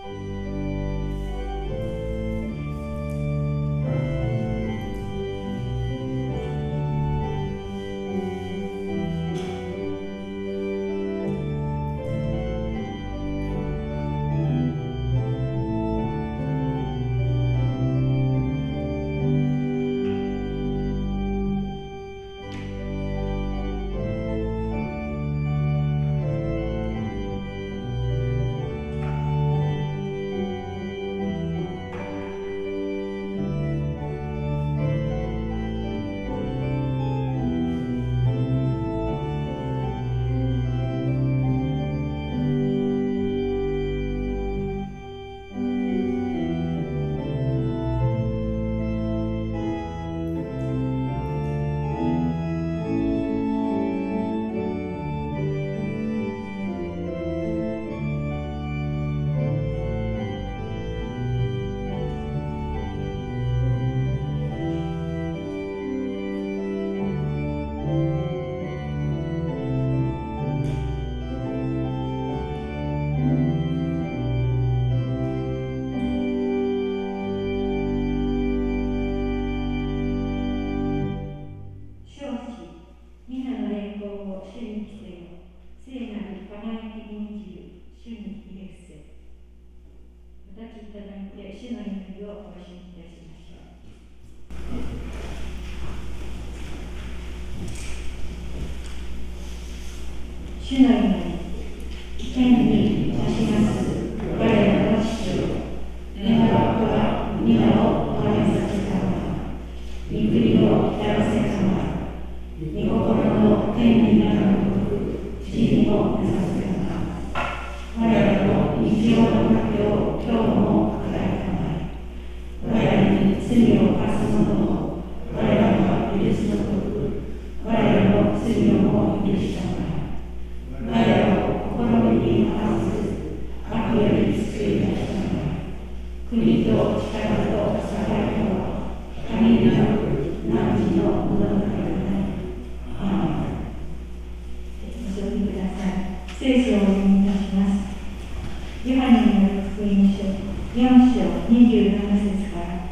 主の祈り、天に立ちます我らの父よ、願わくは皆を我めさせたまま、御国を来たらせたまま、御心の天になるごとく、地にもなさせたまま、我らの日常の糧を今日も与えたまえ、我らに罪を犯す者を我らが許すごとく、我らの罪をも許したまえ、我らを試みに合わせず、悪より救い出したまえ、国と力と栄えとは、限りなく汝のものだからなり。アーメン。お読みください。聖書をお読みいたします。ヨハネによる福音書4章27節から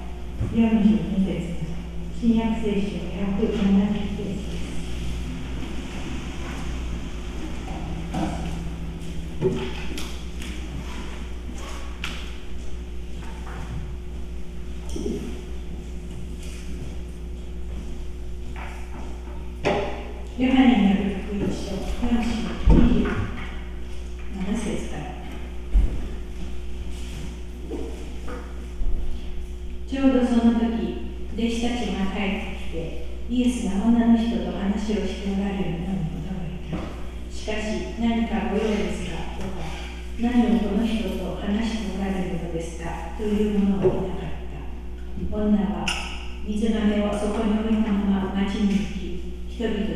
42節、新約聖書170ページです。ヨハネによる福音書4章27節から。ちょうどその時、弟子たちが帰ってきて、イエスが女の人と話をしておられるのに驚いた。しかし、何かご用ですかとか、何をこの人と話しておられるのですかというものはいなかった。女は水がめをそこに置いたまま町に行き、人々に言った。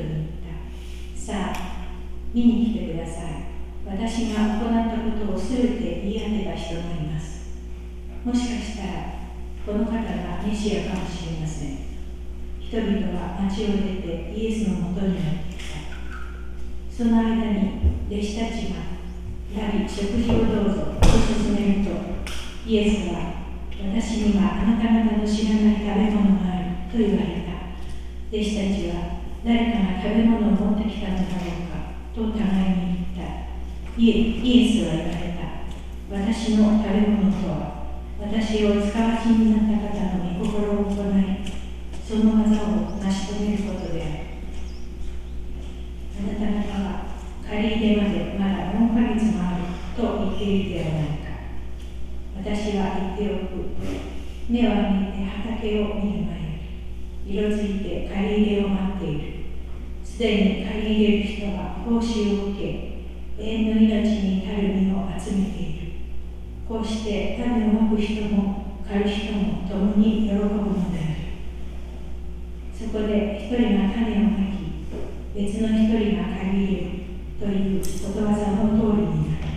さあ、見に来てください。私が行ったことをすべて言い当てた人がいます。もしかしたら、この方がメシアかもしれません。人々は町を出てイエスのもとにやってきた。その間に弟子たちが、やはり食事をどうぞと勧めると、イエスは、私にはあなた方の知らない食べ物があると言われた。弟子たちは、誰かが食べ物を持ってきたのだろうかと互いに言った。イエスは言われた。私の食べ物とは、私を使わしになった方の御心を行い、その技を成し遂げることである。あなた方は借り入れまでまだ4ヶ月もあると言っているではないか。私は言っておく。目を上げて畑を見る前より、色づいて借り入れを待っている。すでに借り入れる人は報酬を受け、永遠の命に至る実を集めている。こうして種をまく人も刈る人も共に喜ぶのである。そこで一人が種をまき、別の一人が刈り入れるということわざの通りになる。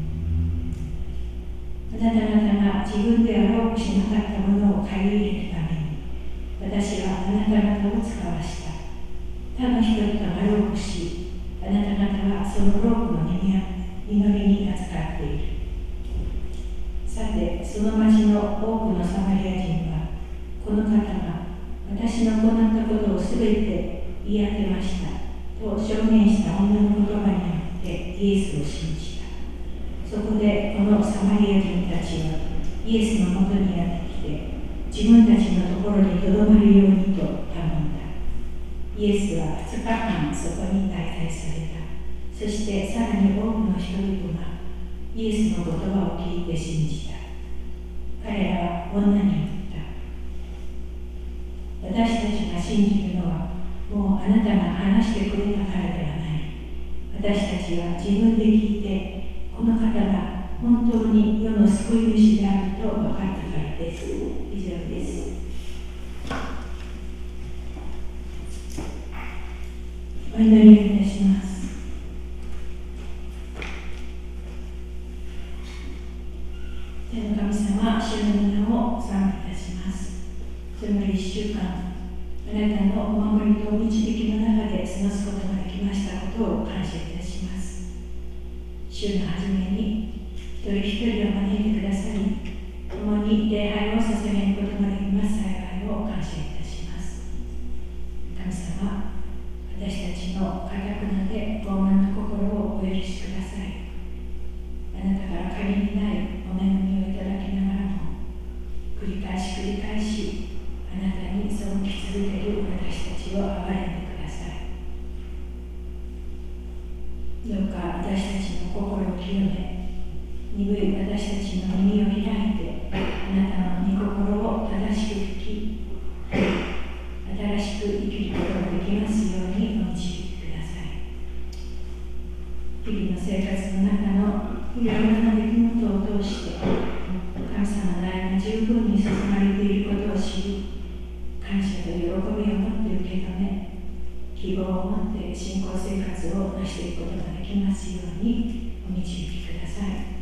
あなた方が自分であろうとしなかったものを刈り入れるために、私はあなた方を使わした。他の人々が労苦し、あなた方はその労苦の実りに預かっている。ささて、その町の多くのサマリア人は、この方が私の行ったことをすべて言い当てましたと証言した女の言葉によってイエスを信じた。そこでこのサマリア人たちはイエスのもとにやってきて、自分たちのところにとどまるようにと頼んだ。イエスは2日間そこに滞在された。そしてさらに多くの人々がイエスの言葉を聞いて信じた。彼らは女に言った。私たちが信じるのはもうあなたが話してくれたからではない。私たちは自分で聞いて、この方が本当に世の救い主であると分かったからです。以上です。お祈りをいたします。天の神様、主の皆を賛美いたします。その1週間、あなたのお守りと導きの中で過ごすことができましたことを感謝いたします。週の初めに一人一人を招いてくださり、共に礼拝を捧げることができます幸いを感謝いたします。神様、私たちの堅くなで傲慢な心をお許しください。あなたから限りないお恵みをいただきながらも、繰り返しあなたに背き続ける私たちを憐れんでください。どうか私たちの心を清め、鈍い私たちの耳を開いて、あなたの御心を正しく聞き、新しく生きることができますようにお導きください。日々の生活の中のいろいろな出来事を通して、神様の愛が十分に注がれていることを知り、感謝と喜びを持って受け止め、希望を持って信仰生活を成していくことができますようにお導きください。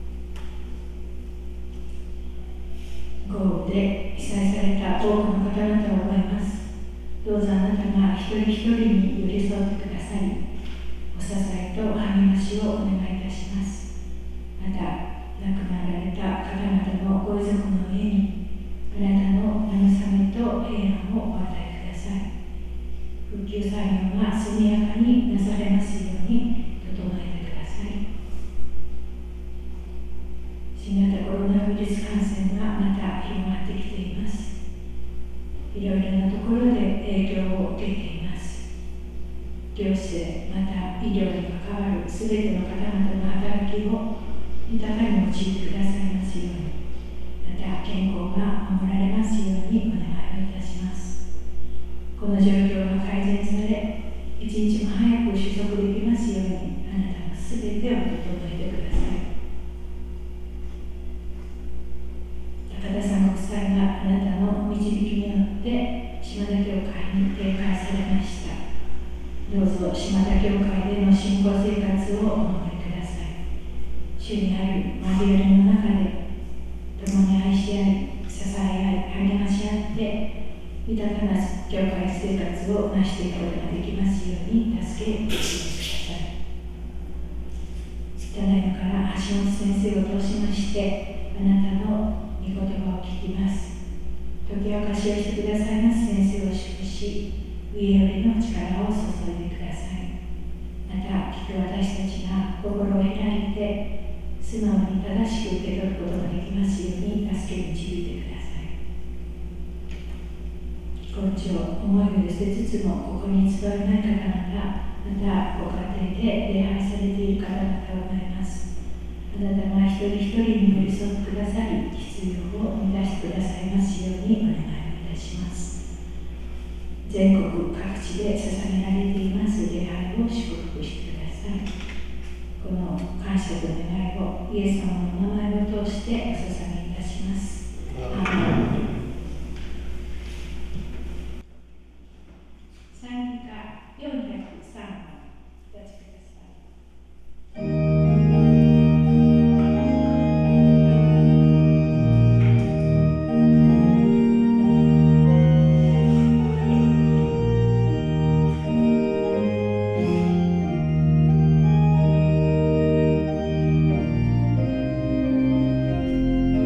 豪雨で被災された多くの方々を思います。どうぞあなたが一人一人に寄り添ってくださり、お支えと励ましをお願いいたします。また、亡くなられた方々のご遺族の上に、あなたの慰めと平安をお与えください。復旧作業が速やかになされますように整えてください。新型コロナウイルス感染がまた広がってきています。いろいろなところで影響を受けています。行政、また医療に関わるすべての方々の働きを豊かに用いてくださいますように、また健康が守られますようにお願いをいたします。この状況が改善され、一日も早く収束できますように、あなたがすべてを整えてください。高田さんご夫妻があなたの導きによって島田教会に定会されました。どうぞ島田教会での信仰生活をお守りください。主にある交わりの中で共に愛し合い、支え合い、励まし合って豊かな教会生活を成していくことができますように助けてください。ただいまから橋本先生を通しましてあなたの御言葉を聞きます。解き明かしをしてくださいます先生を祝し、上よりの力を注いでください。また聞く私たちが心を開いて素直に正しく受け取ることができますように助け導いてください。高知を思いを寄せつつもここに集えない方々、またご家庭で礼拝されている方々を思います。あなたが一人一人に寄り添ってくださり、必要を満たしてくださいますようにお願いをいたします。全国各地で捧げられています礼拝を祝福してください。この感謝と願いをイエス様のお名前を通してお捧げいたします。アーメン。賛美歌403番、お立ちください。 「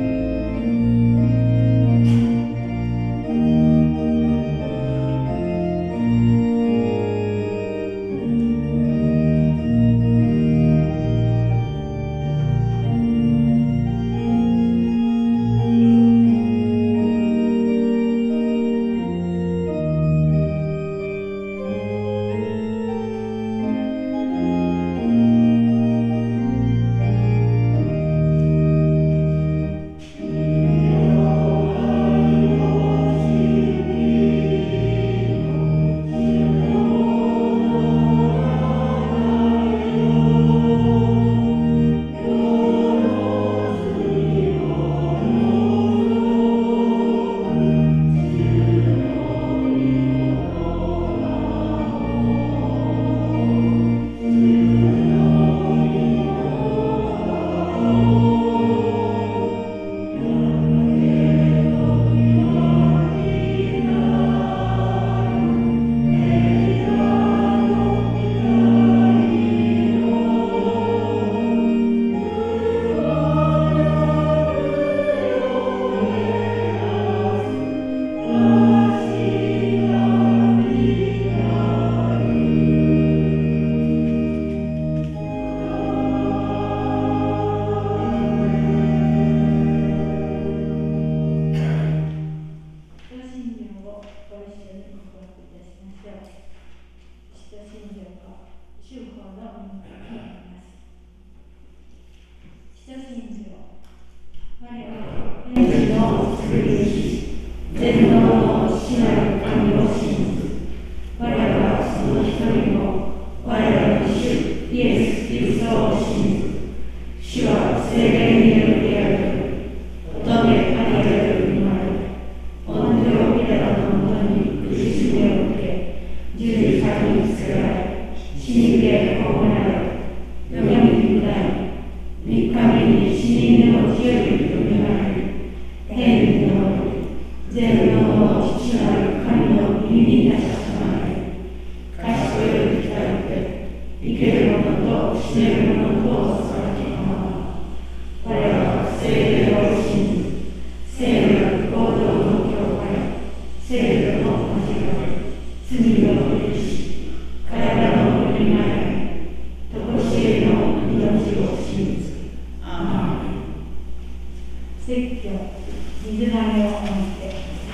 信ずよ。我は天地の作り主、全能の父なる神を信ず。我はその一人の我らの主イエス・キリストを信ず。主は聖霊によってある。乙女マリアより生まれ、御手をピラトのもとに苦しみを受け、十字架につけられ、死にて葬られ、よみに下り、三日目に死人のうちよりよみがえり、天に昇り、全能の父なる神の右に立ちまれ、賢より来たるて、生ける者と死ねる者とを裁きまま。我は聖霊を信ず、聖なる行動の教会、聖女の交わり、罪の許し、体の振り前、とこしえの命を信ず。アーメン。説教、水がめを持って。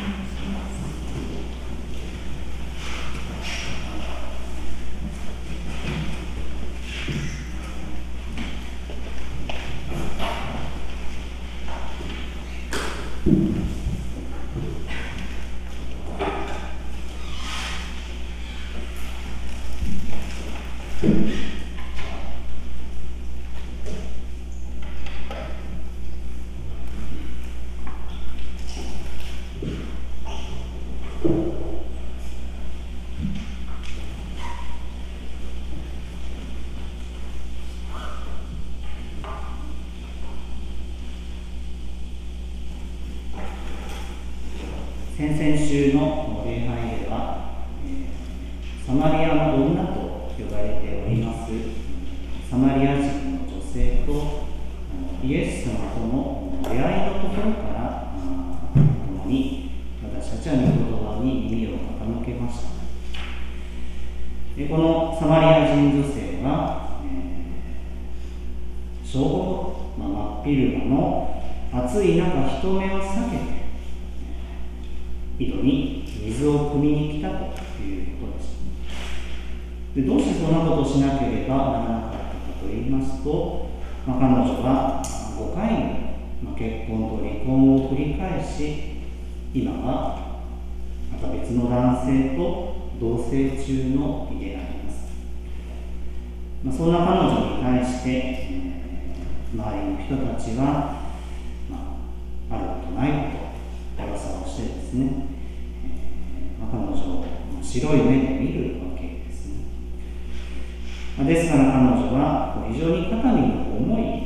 先々週の礼拝では、サマリアの女と呼ばれておりますサマリア人の女性とイエス様との出会いのところから共に私たちは御言葉に耳を傾けました。このサマリア人女性は、正午、真っ昼間の暑い中人目を避けて井戸に水を汲みに来たということです。でどうしてそんなことをしなければならなかったかといいますと、彼女は5回の結婚と離婚を繰り返し、今はまた別の男性と同棲中の身であります。そんな彼女に対して、周りの人たちは、あることないこと噂をしてですね、彼女を白い目で見るわけですね。ですから彼女は非常に肩身の重い、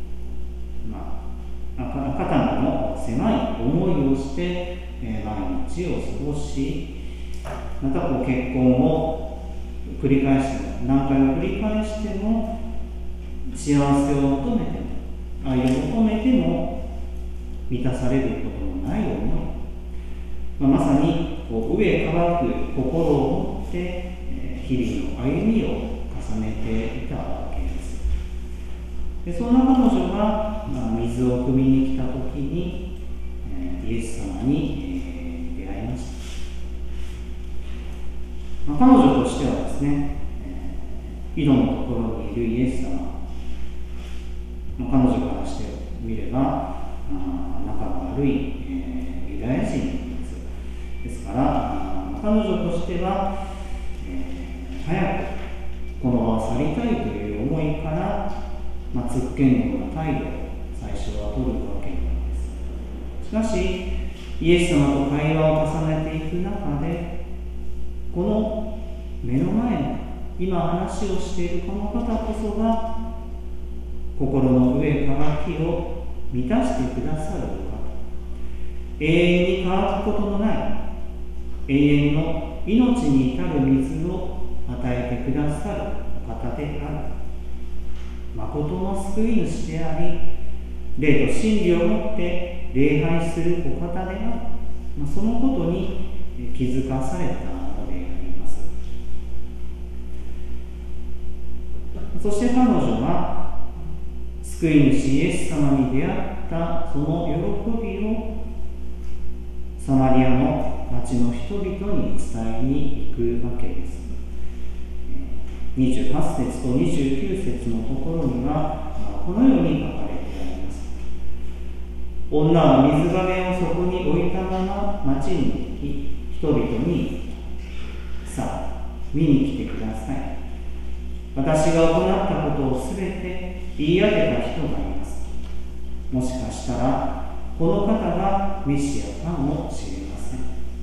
肩身の狭い思いをして毎日を過ごし、また結婚を繰り返しても何回も繰り返しても幸せを求めても愛を求めても満たされることのない思い、まさに飢え渇く心を持って日々の歩みを重ねていたわけです。でそんな彼女が水を汲みに来た時にイエス様に出会いました。彼女としてはですね、井戸のところにいるイエス様、彼女からしてみれば仲が悪いユダヤ人ですから、彼女としては、早くこの場を去りたいという思いから、つっけんどな態度を最初は取るわけなんです。しかしイエス様と会話を重ねていく中で、この目の前の今話をしているこの方こそが心の飢え渇きを満たしてくださるお方、永遠に乾くことのない永遠の命に至る水を与えてくださるお方である、誠の救い主であり、霊と真理をもって礼拝するお方である、そのことに気づかされたのであります。そして彼女は救い主イエス様に出会ったその喜びをサマリアの町の人々に伝えに行くわけです。28節と29節のところにはこのように書かれてありま女は水がめをそこに置いたまま町に行き、人々に、さあ、見に来てください。私が行ったことをすべて言い当てた人がいます。もしかしたら、この方がメシアかもしれません。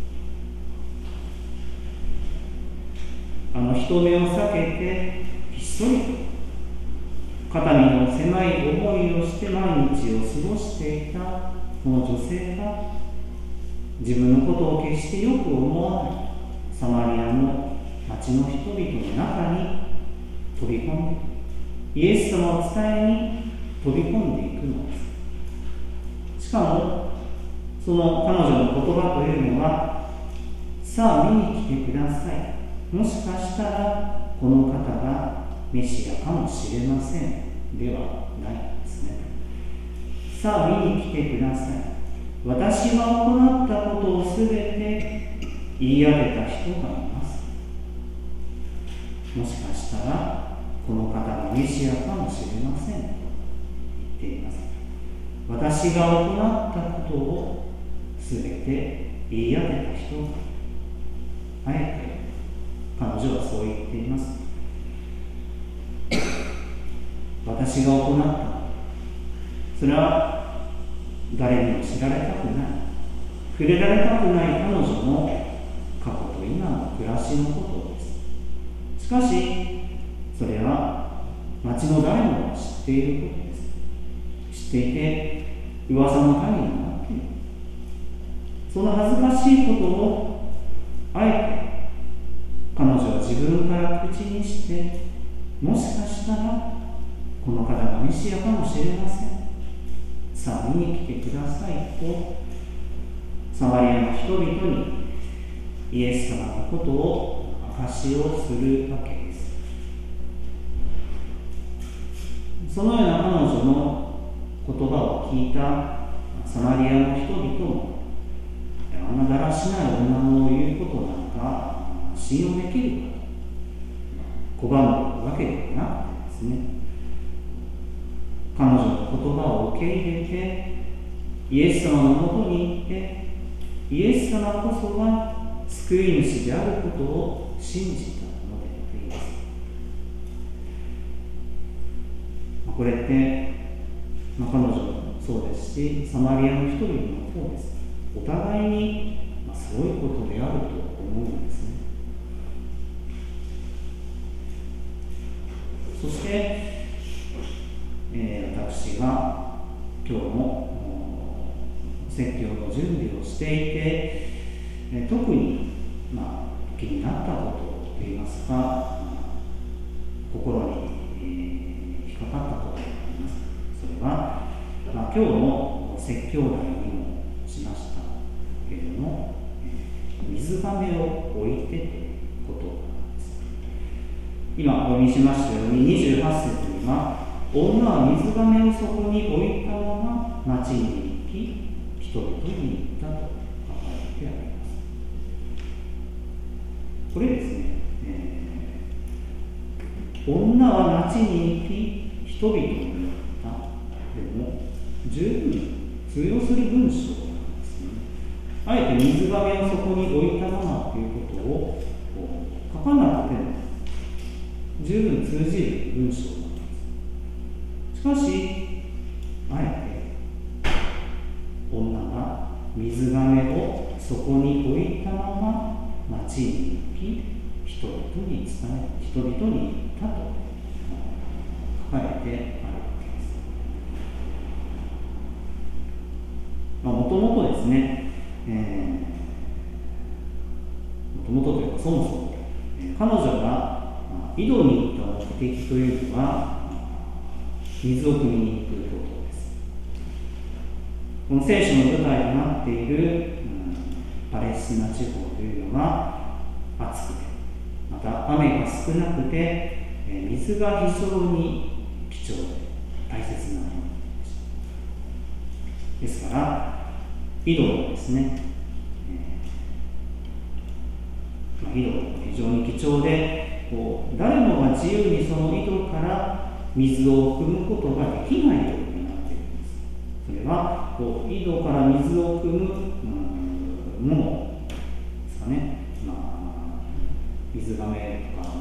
人目を避けて、ひっそりと、肩身の狭い思いをして毎日を過ごしていたこの女性が、自分のことを決してよく思わないサマリアの町の人々の中に飛び込んで、イエス様を伝えに飛び込んでいくのです。しかも、その彼女の言葉というのは、さあ見に来てください。もしかしたらこの方がメシアかもしれませんではないですね。さあ見に来てください。私が行ったことをすべて言い当てた人がいます。もしかしたらこの方がメシアかもしれませんと言っています。私が行ったことをすべて言い当てた人が、あえて彼女はそう言っています。私が行った、それは誰にも知られたくない、触れられたくない彼女の過去と今の暮らしのことです。しかしそれは町の誰もが知っていることです。知っていて噂の種になっている。その恥ずかしいことをあえて彼女は自分から口にして、もしかしたらこの方がメシアかもしれません。さあ見に来てくださいと、サマリアの人々にイエス様のことを証しをするわけです。そのような彼女の言葉を聞いたサマリアの人々も、あんなだらしない女の言うことなんか信用できるかと拒むわけではなくてですね、彼女の言葉を受け入れてイエス様のもとに行って、イエス様こそが救い主であることを信じたのであります。これって、彼女もそうですし、サマリアの人々もそうです。お互いにそういうことであると思うんですね。そして、私が今日も説教の準備をしていて、特に、気になったことといいますか、心に、引っかかったことがあります。それは、今日の説教題にもしましたけれども、水がめを置いてということなんです。今お読みしましたように28節には、女は水がめをそこに置いたまま町に行き、人々に言ったと書かれてあります。これですね、女は町に行き、人々に言った。でも、十分通用する文章なんですね。あえて水がめをそこに置いたままということを書かなくても十分通じる文章なんです。しかし、あえて女が水がめをそこに置いたまま町に行き、人々に伝え、人々に言ったと書かれてあるわけです。もともとですね、もともとというかそもそも、彼女が井戸に行った目的というのは水を汲みに行くことです。この聖書の舞台となっている、パレスチナ地方というのは暑くて、また雨が少なくて、水が非常に貴重で大切なものです。ですから井戸はですね、井戸は非常に貴重で、誰もが自由にその井戸から水を汲むことができないようになっているんです。それははこう井戸から水を汲む、ものですかね、水がめとか、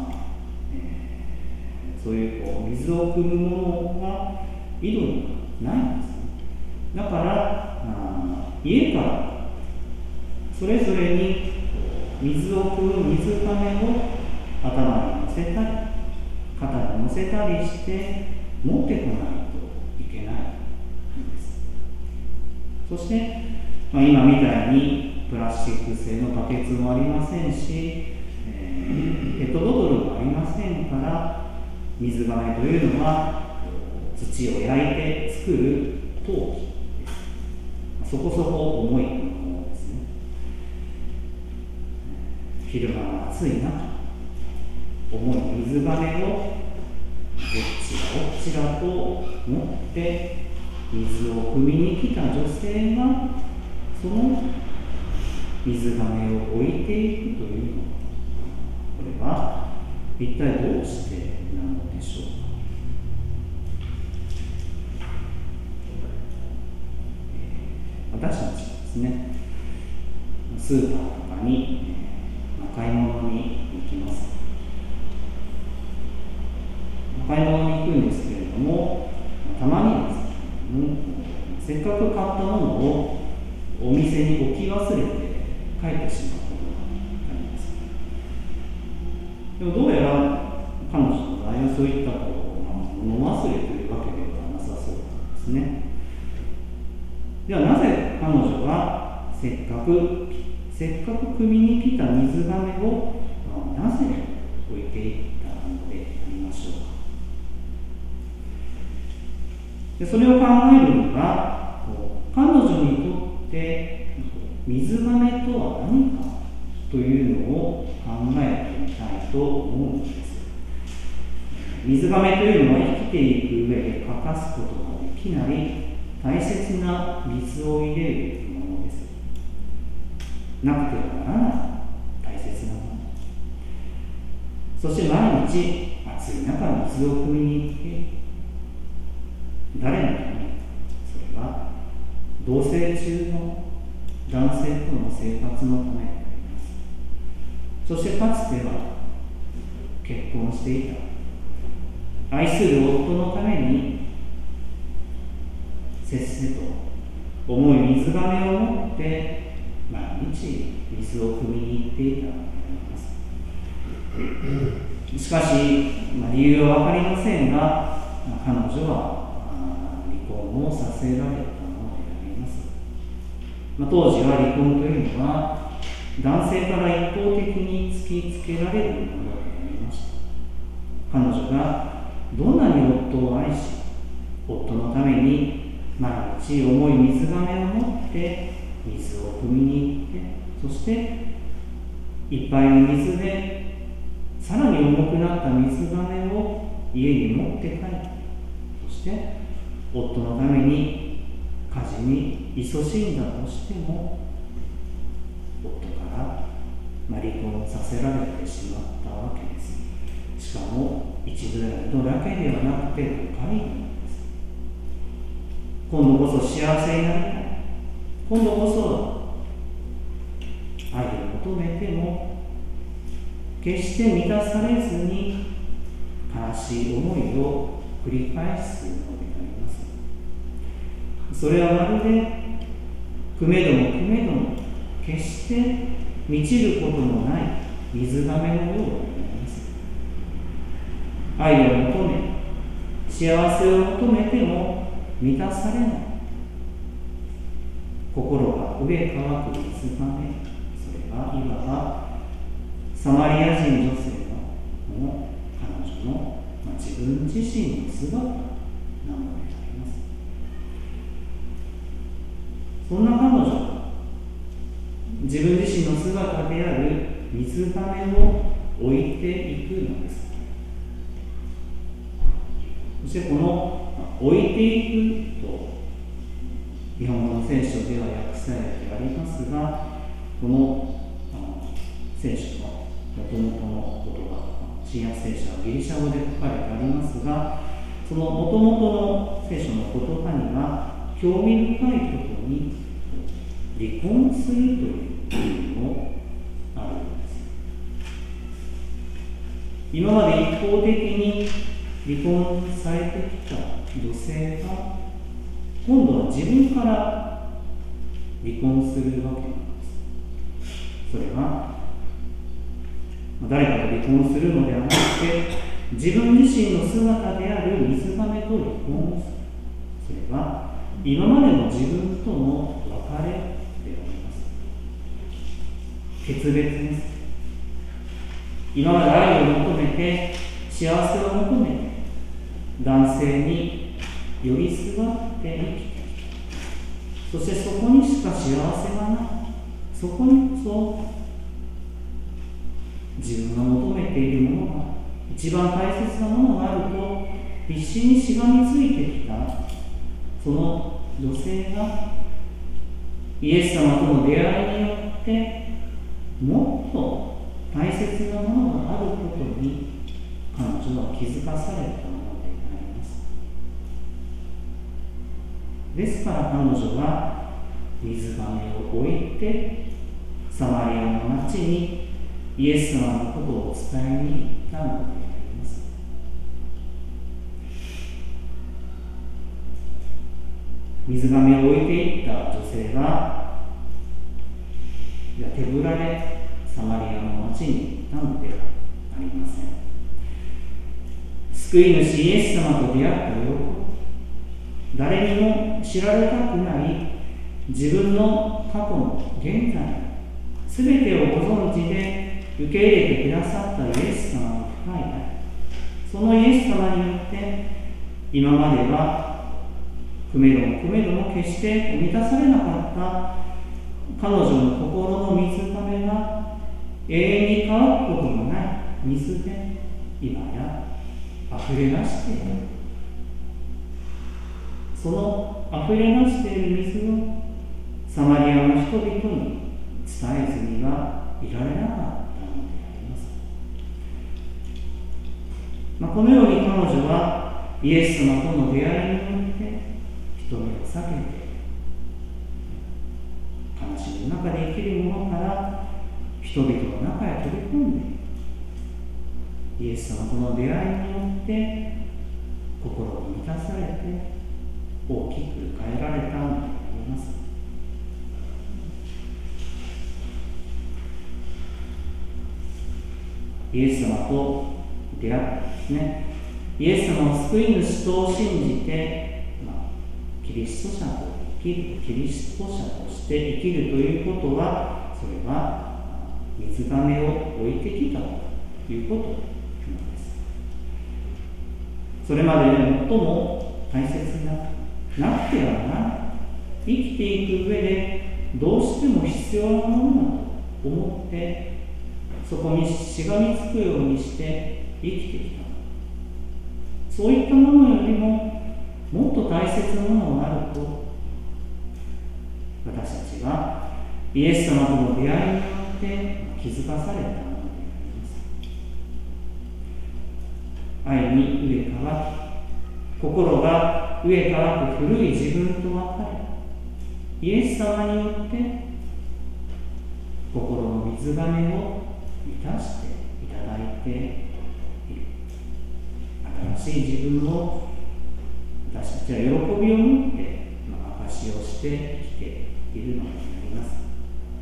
そういうこう水を汲むものが井戸にはないんですね。だから家からそれぞれに水を汲む水がめを頭に乗せたり肩に乗せたりして持ってこないといけないんです。そして、今みたいにプラスチック製のバケツもありませんし、ペットボトルもありませんから、水がめというのは土を焼いて作る陶器です。そこそこ重いものですね。昼間の暑い中、重い水がめをおっちらと持って水を汲みに来た女性がその水がめを置いていくというのは、これは一体どうしてなのでしょうか。私たちはですね、スーパーとかに買い物に行きます。買い物に行くんですけれども、たまにですね、せっかく買ったものをお店に置き忘れて帰ってしまうことがあります。でもどうやら彼女の場合はそういった物忘れというわけではなさそうなんですね。ではなぜ彼女がせっかく汲みに来た水がめをなぜ置いていったのでありましょうか。でそれを考えるには、彼女にとって水がめとは何かというのを考えてみたいと思うんです。水がめというのは生きていく上で欠かすことができない大切な水を入れるものです。なくてはならない大切なもの。そして毎日暑い中水を汲みに行って誰のために、それは同棲中の男性との生活のためであります。そしてかつては結婚していた愛する夫のためにせっせと重い水がめを持って毎日水を汲みに行っていたのであります。しかし、理由は分かりませんが、彼女は離婚をさせられたのであります。当時は離婚というのは男性から一方的に突きつけられるものでありました。彼女がどんなに夫を愛し、夫のために毎日重い水がめを持って水を汲みに行って、そして一杯の水でさらに重くなった水がめを家に持って帰って、そして夫のために家事に勤しんだとしても、夫から離婚させられてしまったわけです。しかも一度や二度だけではなくて5回なんです。今度こそ幸せになりたい、今度こそ愛を求めても決して満たされずに悲しい思いを繰り返すのであります。それはまるでくめどもくめども決して満ちることのない水がめのようになります。愛を求め、幸せを求めても満たされない、心が飢え渇く水がめ、それはいわばサマリア人女性の彼女の自分自身の姿なのであります。そんな彼女は自分自身の姿である水がめを置いていくのです。そしてこの置いていくと日本語の聖書では訳されてありますが、この聖書の元々の言葉、新約聖書はギリシャ語で書かれてありますが、その元々の聖書の言葉には興味深いことに離婚するという意味もあるんです。今まで一方的に離婚されてきた女性が今度は自分から離婚するわけなんです。それは誰かと離婚するのではなくて、自分自身の姿である水がめと離婚をする。それは今までの自分との別れであります。決別です。今まで愛を求めて、幸せを求めて、男性に寄りすがって生きてきた。そしてそこにしか幸せがない。そこにこそ自分が求めているものが、一番大切なものがあると必死にしがみついてきたその女性がイエス様との出会いによってもっと大切なものがあることに彼女は気づかされたものであります。ですから彼女は水がめを置いてサマリアの町にイエス様のことを伝えに行ったのであります。水がめを置いていった女性が手ぶらでサマリアの町に行ったのではありません。救い主イエス様と出会った喜び、誰にも知られたくない自分の過去の現在すべてをご存知で受け入れてくださったイエス様の深い愛、そのイエス様によって今まではくめども決して満たされなかった彼女の心の水がめが永遠に乾くことのない水で今や溢れ出している。その溢れ出している水をサマリアの人々に伝えずにはいられなかった。このように彼女はイエス様との出会いによって瞳を避けて悲しみの中で生きるものから人々の中へ飛び込んでイエス様との出会いによって心を満たされて大きく変えられたのであります。イエス様と出会ったですね。イエス様を救い主と信じて、キリスト者と生きる、キリスト者として生きるということは、それは水がめを置いてきたということなんです。それまでで最も大切なくてはならない、生きていく上でどうしても必要なものだと思ってそこにしがみつくようにして生きてきた。そういったものよりももっと大切なものがあると私たちがイエス様との出会いによって気づかされたものであります。愛に飢え乾き、心が飢え乾く古い自分と別れ、イエス様によって心の水がめを満たしていただいている。新しい自分を私たちは喜びを持って証しをして生きているのになります。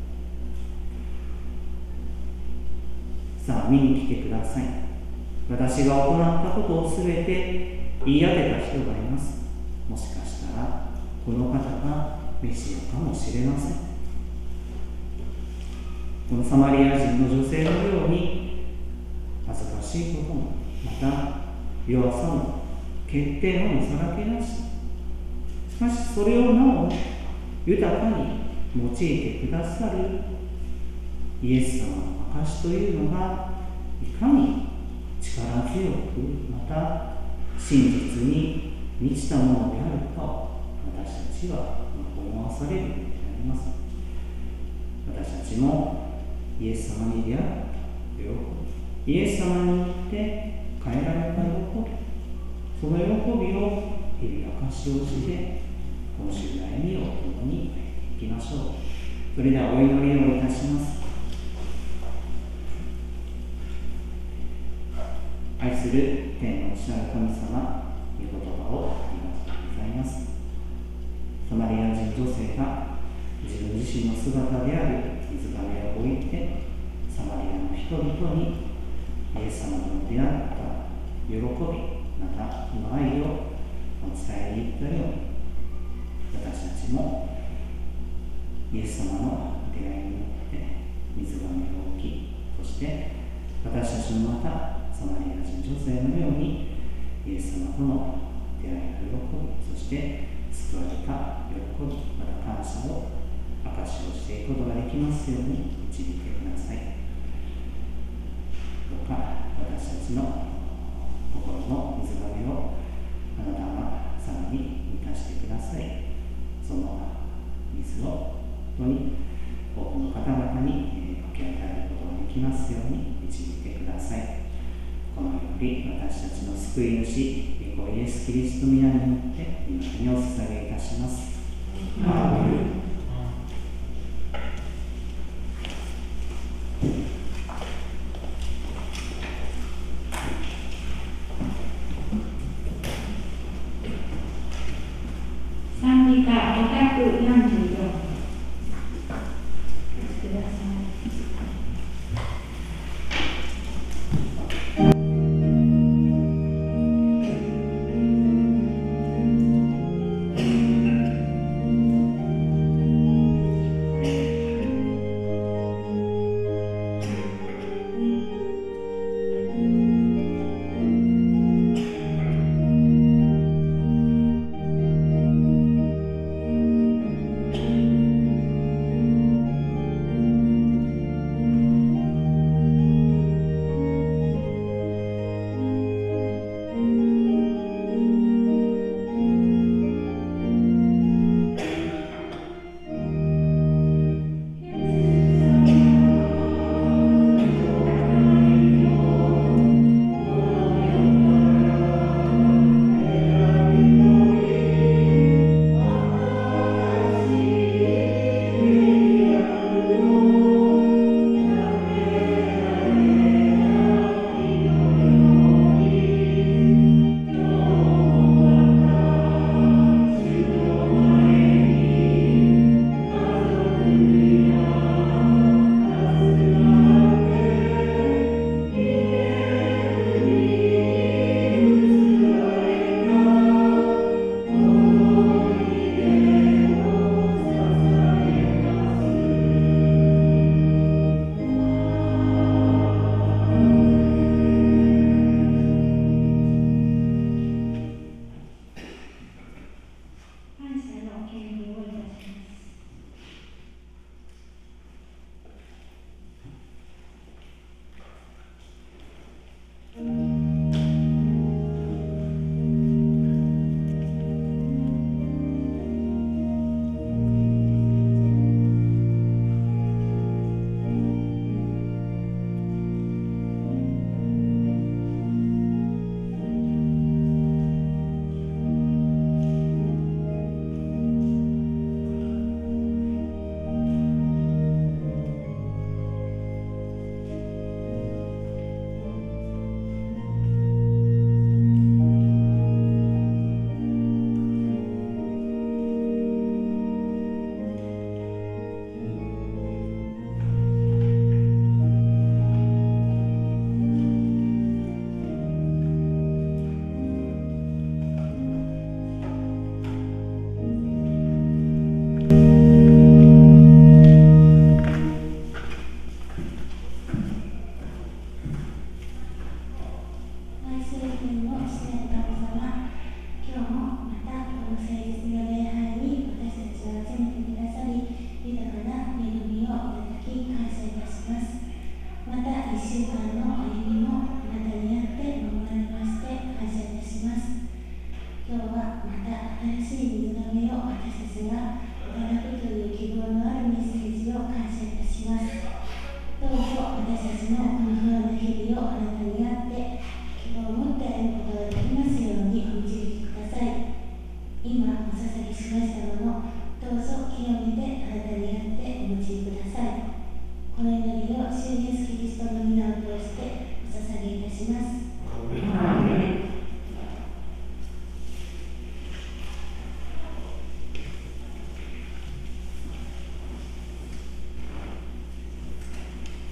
さあ見に来てください。私が行ったことをすべて言い当てた人がいます。もしかしたらこの方がメシアかもしれません。このサマリア人の女性のように恥ずかしいこともまた弱さも欠点もさらけ出し、しかしそれをなお豊かに用いてくださるイエス様の証というのがいかに力強くまた真実に満ちたものであるかを私たちは思わされるのであります。私たちもイエス様に出会った喜び、イエス様によって変えられた喜び、その喜びを日々証しをして今週の歩みを共に歩いていきましょう。それではお祈りをいたします。愛する天の父なる神様、御言葉をありがとうございます。サマリア人女性が自分自身の姿である水がめを置いてサマリアの人々にイエス様と出会った喜び、またこの愛をお伝えに行ったように、私たちもイエス様の出会いによって水がめを置き、そして私たちもまたサマリア人女性のようにイエス様との出会いの喜び、そして救われた喜び、また感謝を証しをしていくことができますように導いてください。どうか私たちの心の水がめをあなたはさらに満たしてください。その水を本当に多くの方々に分け与えることができますように導いてください。このより私たちの救い主、御子イエス・キリストの皆によって祈りを捧げいたします。アーメン。 賛美歌544ください。 「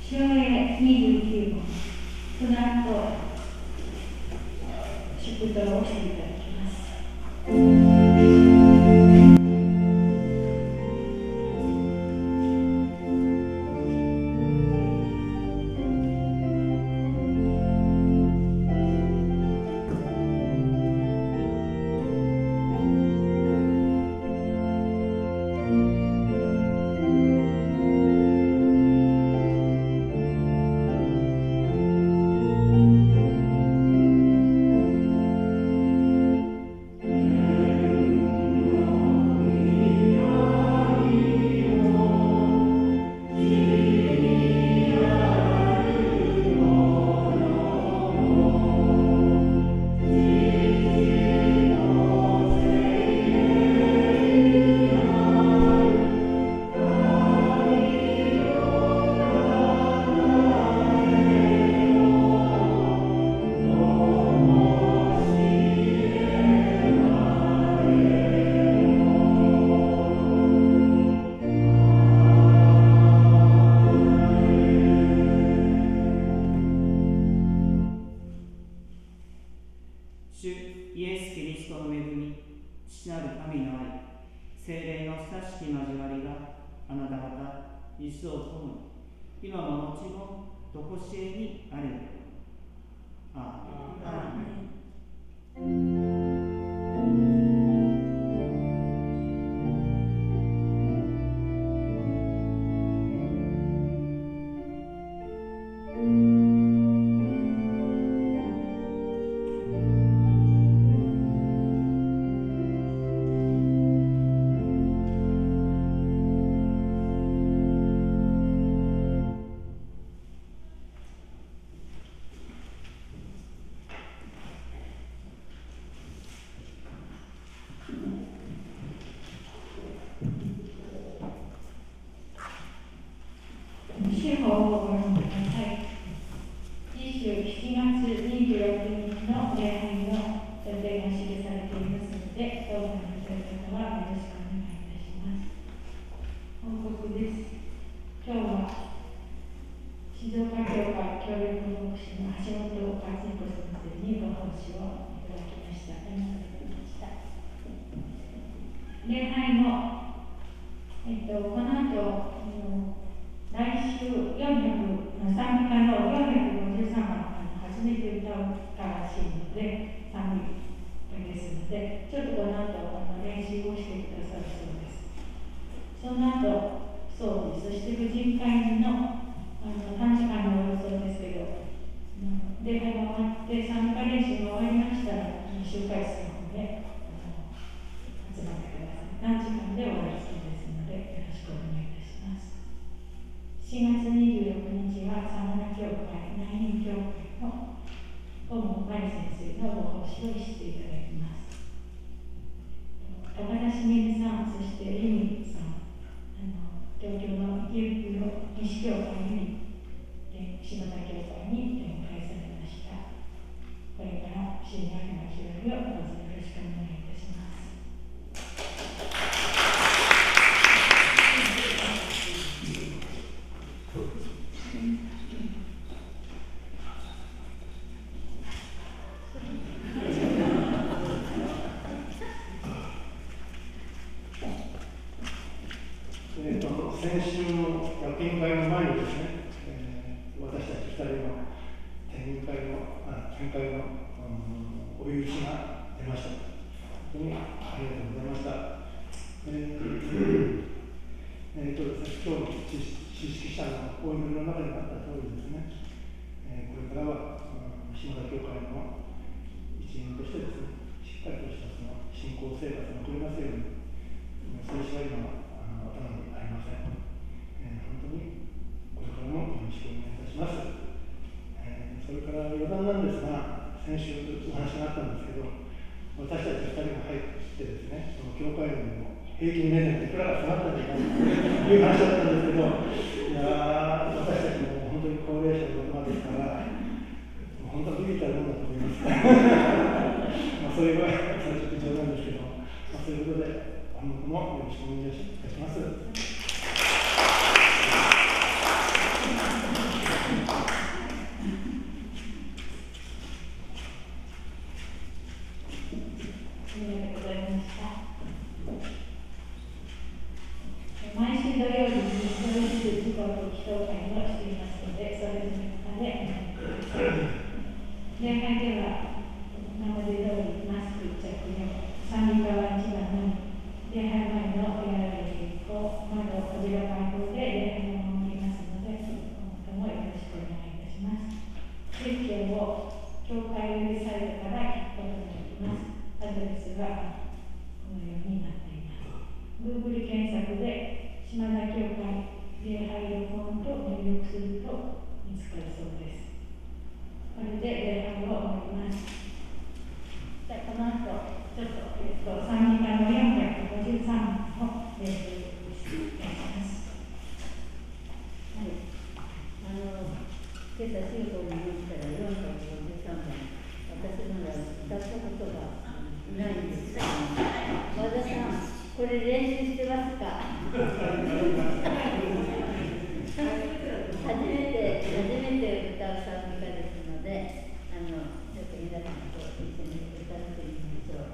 昭栄29号、その後、祝祷をしていただきます。 先週の役員会の前にですね、私たち2人の見解の、お許しが出ました。本当にありがとうございました。今日の知識者のお祈りの中にあった通りですね、これからは島田教会の一員としてですね、しっかりとしたその信仰生活を送りますように、そういう今頭にありません。本当にこれからもよろしくお願いいたします。それから余談なんですが、先週お話があったんですけど、私たち2人が入ってですね、その教会員の平均年齢がいくらか下がったんじゃないかという話だったんですけど、いや私たちも本当に高齢者の仲間ですから、本当にビビったもんだと思います。それはちょっと冗談ですけど、そういうことで、今後もよろしくお願いいたします。 練してますか？初めて歌う賛美歌ですので、ちょっと皆さんと一緒に歌ってみましょう。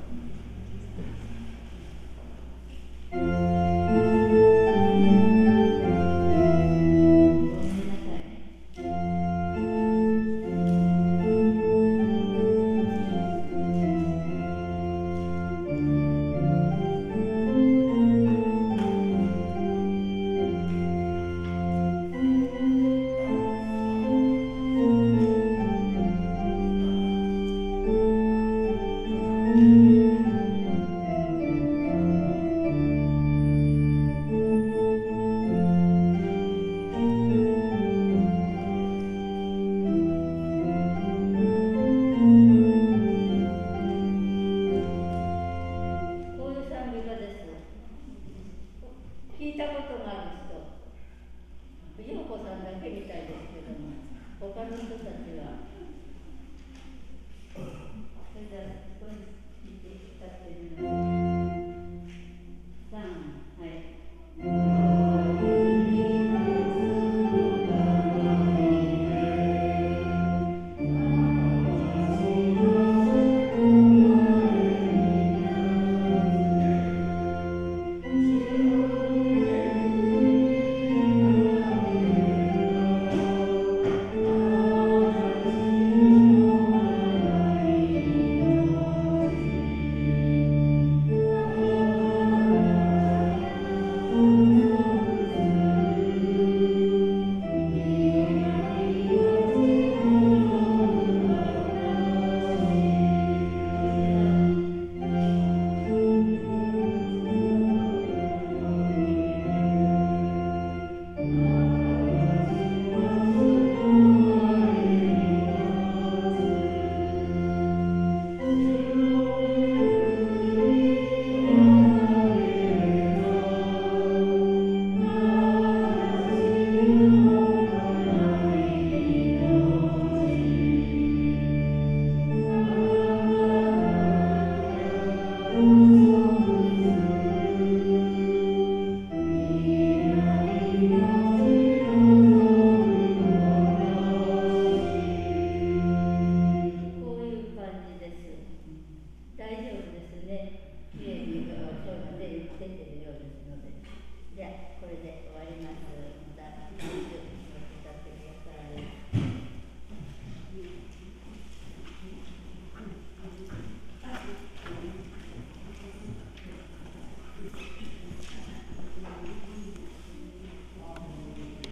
「